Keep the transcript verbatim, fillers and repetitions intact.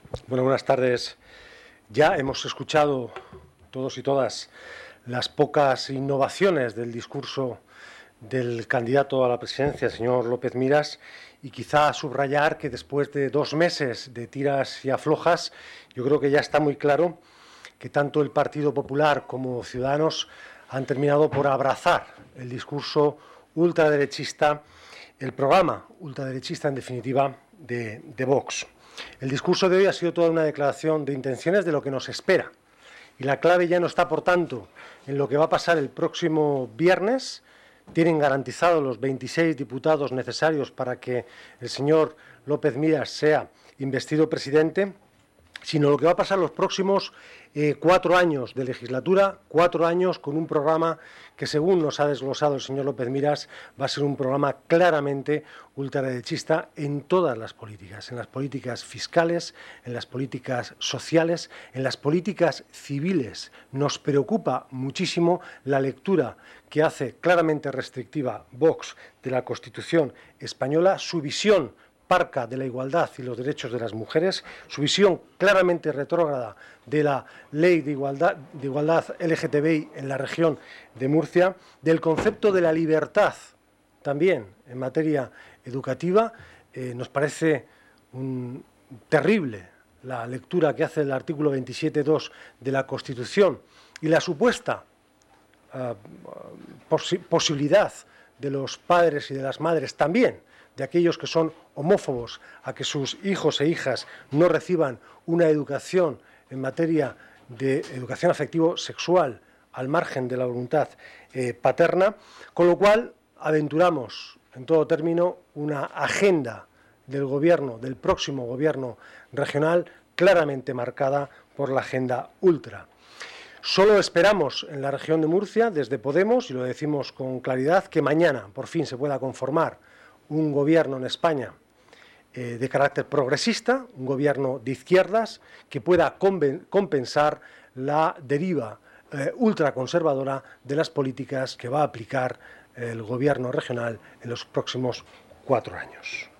Bueno, buenas tardes. Ya hemos escuchado todos y todas las pocas innovaciones del discurso del candidato a la presidencia, señor López Miras, y quizá subrayar que después de dos meses de tiras y aflojas, yo creo que ya está muy claro que tanto el Partido Popular como Ciudadanos han terminado por abrazar el discurso ultraderechista, el programa ultraderechista, en definitiva, de, de Vox. El discurso de hoy ha sido toda una declaración de intenciones de lo que nos espera. Y la clave ya no está, por tanto, en lo que va a pasar el próximo viernes. Tienen garantizados los veintiséis diputados necesarios para que el señor López Miras sea investido presidente, sino lo que va a pasar los próximos eh, cuatro años de legislatura, cuatro años con un programa que, según nos ha desglosado el señor López Miras, va a ser un programa claramente ultraderechista en todas las políticas, en las políticas fiscales, en las políticas sociales, en las políticas civiles. Nos preocupa muchísimo la lectura que hace claramente restrictiva Vox de la Constitución española, su visión parca de la igualdad y los derechos de las mujeres, su visión claramente retrógrada de la ley de igualdad, de igualdad L G T B I en la región de Murcia, del concepto de la libertad también en materia educativa. Eh, nos parece un, terrible la lectura que hace el artículo veintisiete punto dos de la Constitución y la supuesta uh, posi posibilidad de los padres y de las madres también, de aquellos que son homófobos, a que sus hijos e hijas no reciban una educación en materia de educación afectivo-sexual al margen de la voluntad eh, paterna, con lo cual aventuramos, en todo término, una agenda del gobierno, del próximo gobierno regional, claramente marcada por la agenda ultra. Solo esperamos en la región de Murcia, desde Podemos, y lo decimos con claridad, que mañana por fin se pueda conformar un gobierno en España eh, de carácter progresista, un gobierno de izquierdas que pueda compensar la deriva eh, ultraconservadora de las políticas que va a aplicar el gobierno regional en los próximos cuatro años.